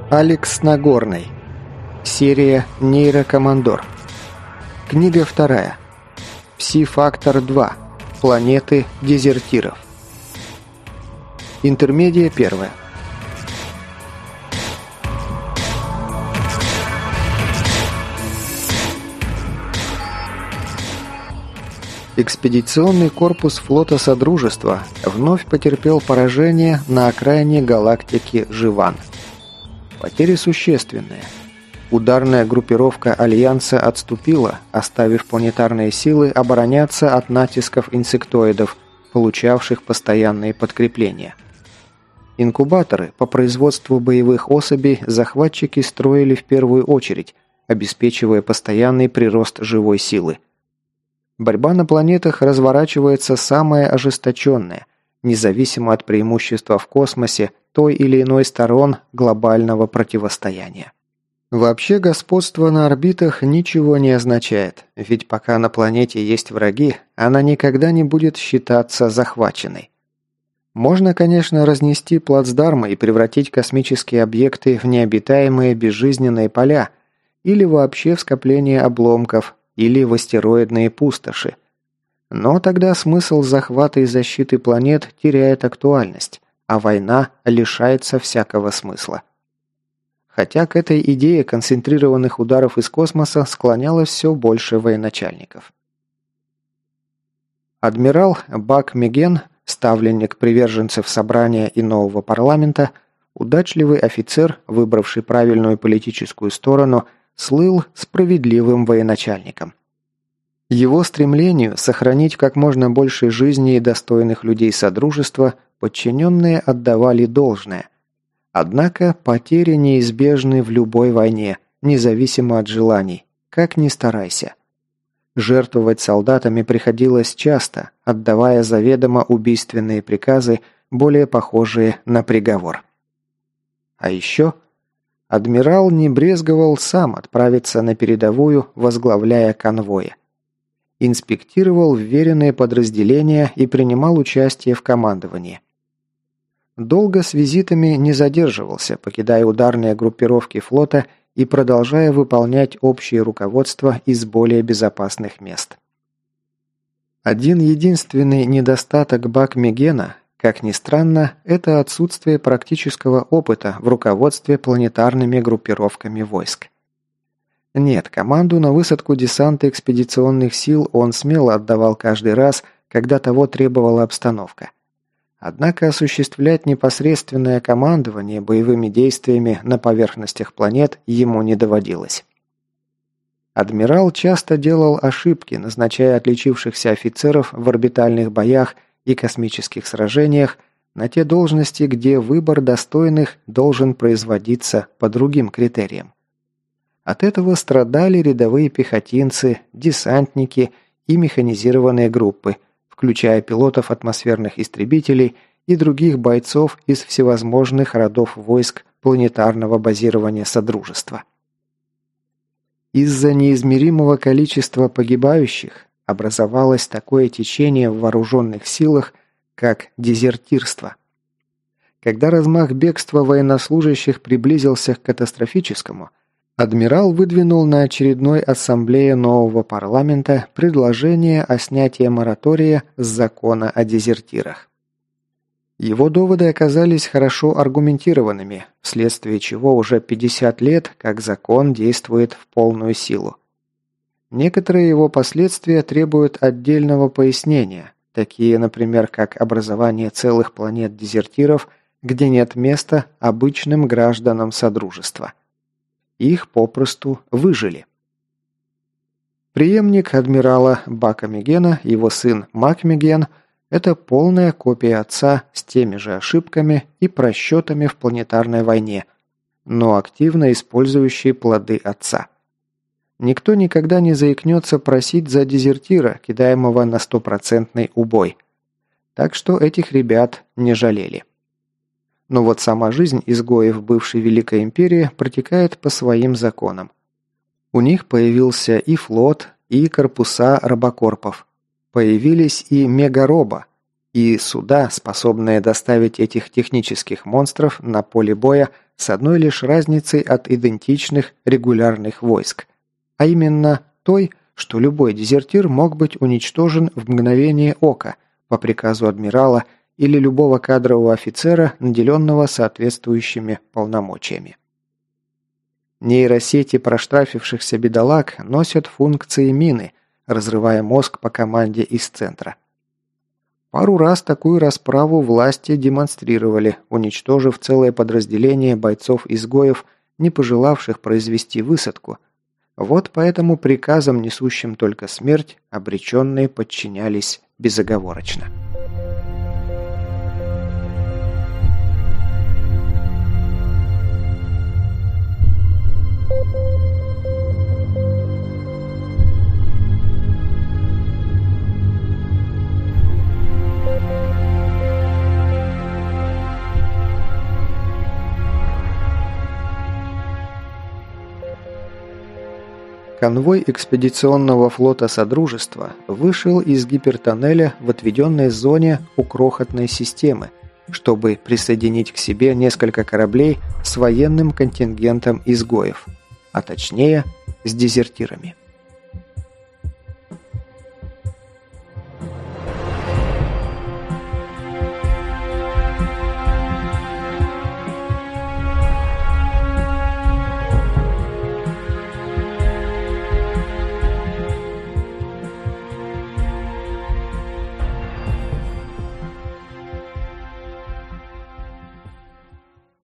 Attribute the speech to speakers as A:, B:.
A: Алекс Нагорный. Серия «Нейрокомандор». Книга 2. Пси-фактор 2. Планеты дезертиров. Интермедия 1. Экспедиционный корпус флота Содружества вновь потерпел поражение на окраине галактики Живан. Потери существенные. Ударная группировка Альянса отступила, оставив планетарные силы обороняться от натисков инсектоидов, получавших постоянные подкрепления. Инкубаторы по производству боевых особей захватчики строили в первую очередь, обеспечивая постоянный прирост живой силы. Борьба на планетах разворачивается самая ожесточенная, независимо от преимущества в космосе той или иной сторон глобального противостояния. Вообще господство на орбитах ничего не означает, ведь пока на планете есть враги, она никогда не будет считаться захваченной. Можно, конечно, разнести плацдармы и превратить космические объекты в необитаемые безжизненные поля, или вообще в скопление обломков, или в астероидные пустоши. Но тогда смысл захвата и защиты планет теряет актуальность, а война лишается всякого смысла. Хотя к этой идее концентрированных ударов из космоса склонялось все больше военачальников. Адмирал Бак Меген, ставленник приверженцев собрания и нового парламента, удачливый офицер, выбравший правильную политическую сторону, слыл справедливым военачальником. Его стремлению сохранить как можно больше жизней и достойных людей Содружества подчиненные отдавали должное. Однако потери неизбежны в любой войне, независимо от желаний, как ни старайся. Жертвовать солдатами приходилось часто, отдавая заведомо убийственные приказы, более похожие на приговор. А еще адмирал не брезговал сам отправиться на передовую, возглавляя конвои. Инспектировал вверенные подразделения и принимал участие в командовании. Долго с визитами не задерживался, покидая ударные группировки флота и продолжая выполнять общее руководство из более безопасных мест. Один единственный недостаток Бак Мегена, как ни странно, это отсутствие практического опыта в руководстве планетарными группировками войск. Нет, команду на высадку десанта экспедиционных сил он смело отдавал каждый раз, когда того требовала обстановка. Однако осуществлять непосредственное командование боевыми действиями на поверхностях планет ему не доводилось. Адмирал часто делал ошибки, назначая отличившихся офицеров в орбитальных боях и космических сражениях на те должности, где выбор достойных должен производиться по другим критериям. От этого страдали рядовые пехотинцы, десантники и механизированные группы, включая пилотов атмосферных истребителей и других бойцов из всевозможных родов войск планетарного базирования Содружества. Из-за неизмеримого количества погибающих образовалось такое течение в вооруженных силах, как дезертирство. Когда размах бегства военнослужащих приблизился к катастрофическому, адмирал выдвинул на очередной ассамблее нового парламента предложение о снятии моратория с закона о дезертирах. Его доводы оказались хорошо аргументированными, вследствие чего уже 50 лет как закон действует в полную силу. Некоторые его последствия требуют отдельного пояснения, такие, например, как образование целых планет дезертиров, где нет места обычным гражданам Содружества. Их попросту выжили. Преемник адмирала Бака Мегена, его сын Мак Меген, это полная копия отца с теми же ошибками и просчетами в планетарной войне, но активно использующий плоды отца. Никто никогда не заикнется просить за дезертира, кидаемого на 100% убой. Так что этих ребят не жалели. Но вот сама жизнь изгоев бывшей Великой Империи протекает по своим законам. У них появился и флот, и корпуса робокорпов. Появились и мегароба, и суда, способные доставить этих технических монстров на поле боя с одной лишь разницей от идентичных регулярных войск, а именно той, что любой дезертир мог быть уничтожен в мгновение ока по приказу адмирала или любого кадрового офицера, наделенного соответствующими полномочиями. Нейросети проштрафившихся бедолаг носят функции мины, разрывая мозг по команде из центра. Пару раз такую расправу власти демонстрировали, уничтожив целое подразделение бойцов-изгоев, не пожелавших произвести высадку. Вот поэтому приказам, несущим только смерть, обреченные подчинялись безоговорочно. Конвой экспедиционного флота Содружества вышел из гипертоннеля в отведенной зоне у крохотной системы, чтобы присоединить к себе несколько кораблей с военным контингентом изгоев, а точнее с дезертирами.